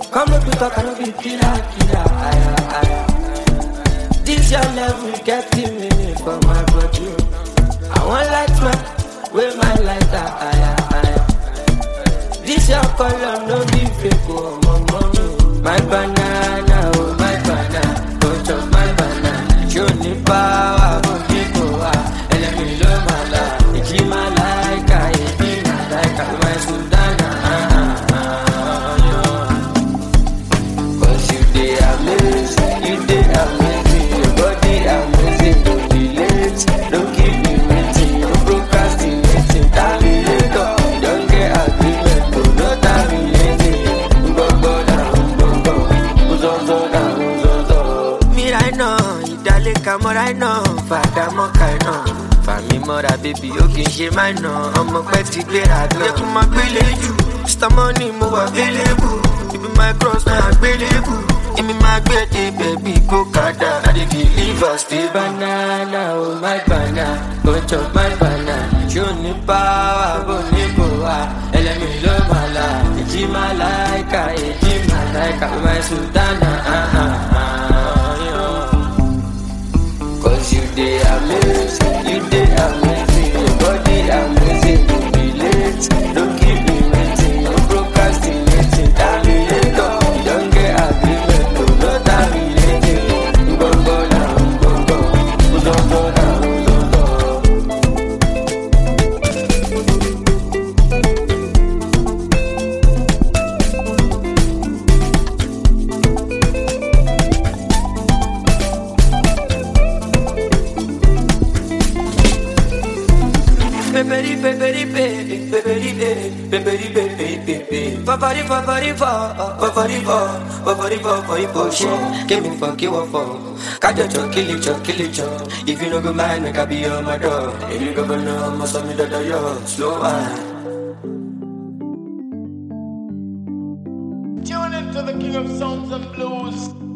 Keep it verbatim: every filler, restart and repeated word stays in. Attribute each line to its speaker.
Speaker 1: Come up with a kind of be killer, killer, aya, aya. This your level getting me for my body. I want light man, with my lighter, aya, aya. This your color, no be fake, oh, my mommy. My banana, oh, my banana, don't chop my banana. Show me power, but people are, and let me love my life. It's in my like, I be my like, I'm my Sudana, ah, ah, yeah. Cause you they amazing, you they amazing, your body amazing, don't be late, don't keep me waiting, no procrastinating, terminator, you don't get agreement, oh, no terminating, go go down, go go, who's on so down, who's on so. Me right now, idale kamo right now, fada mo kai now. Fami mora baby, o kin ṣe máa nà. Ọmọ pẹ́ ti gbéra gan. Yẹ kó máa gbélé jù. Mister Money mo wà available. Ibi my cross na àgbélébù. Èmi máa gbé dé baby kó kàdá. I dey deliver stay banana, oh my banana. Go chop my banana. Ṣé o ní power bó ní kò wá? Ẹlẹ́mi ló máa la. Èjì máa láìka, èjì máa láìka. My Sultana, ah ah ah, yeah. Cause you dey amazing, you dey amazing, your body amazing, don't be late, don't keep me waiting, no procrastinating, terminator, you don't get agreement, no, no terminating, go go down, go go, go go go down, go go. Peperi peperi pe, peperi pe, peperi pe pe pe pe. Fafari fafari fa, fafari fa, fafari fa for emotion. Give me fuck you up for. Kaja cho kill it cho kill it cho. If you no go mind, make I be on my door. If you go know, must have me that yo slow wine.
Speaker 2: Tune into the King of Sounds and Blues.